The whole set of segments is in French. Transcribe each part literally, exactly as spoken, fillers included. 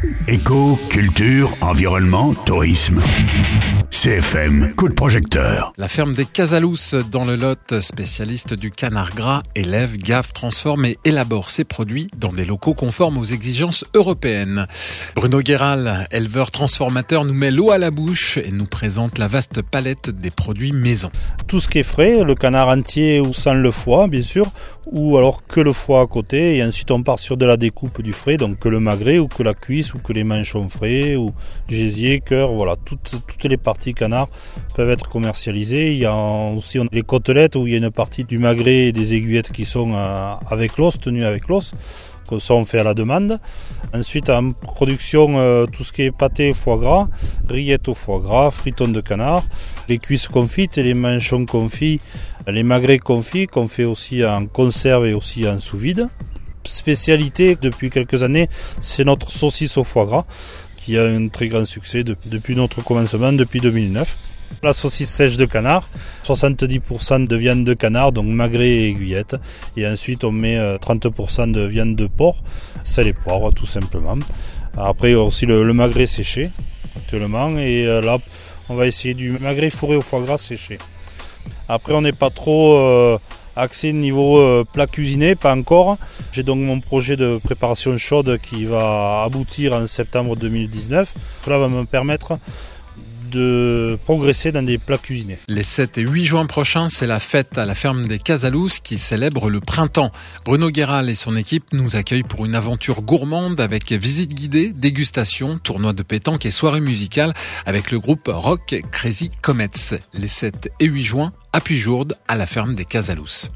Éco, culture, environnement, tourisme. C F M, coup de projecteur. La ferme des Casalous dans le Lot, spécialiste du canard gras, élève, gave, transforme et élabore ses produits dans des locaux conformes aux exigences européennes. Bruno Guéral, éleveur transformateur, nous met l'eau à la bouche et nous présente la vaste palette des produits maison. Tout ce qui est frais, le canard entier ou sans le foie bien sûr, ou alors que le foie à côté, et ensuite on part sur de la découpe du frais, donc que le magret ou que la cuisse ou que les manchons frais ou gésier, cœur, voilà, toutes, toutes les parties canard peuvent être commercialisées. Il y a aussi les côtelettes où il y a une partie du magret et des aiguillettes qui sont avec l'os, tenues avec l'os. Que ça on fait à la demande. Ensuite en production, euh, tout ce qui est pâté foie gras, rillettes au foie gras, fritons de canard, les cuisses confites et les manchons confits, les magrets confits qu'on fait aussi en conserve et aussi en sous vide. Spécialité depuis quelques années, c'est notre saucisse au foie gras qui a un très grand succès de, depuis notre commencement, depuis deux mille neuf. La saucisse sèche de canard, soixante-dix pour cent de viande de canard, donc magret et aiguillette. Et ensuite on met trente pour cent de viande de porc, sel et poivre tout simplement. Après aussi le, le magret séché actuellement. Et là on va essayer du magret fourré au foie gras séché. Après on n'est pas trop euh, axé niveau euh, plat cuisiné, pas encore. J'ai donc mon projet de préparation chaude qui va aboutir en septembre deux mille dix-neuf. Cela va me permettre de progresser dans des plats cuisinés. Les sept et huit juin prochains, c'est la fête à la ferme des Casalous qui célèbre le printemps. Bruno Guéral et son équipe nous accueillent pour une aventure gourmande avec visite guidée, dégustation, tournoi de pétanque et soirée musicale avec le groupe rock Crazy Comets. Les sept et huit juin à Puyjourde, à la ferme des Casalous.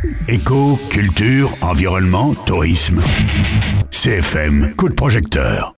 Éco, culture, environnement, tourisme. C F M, coup de projecteur.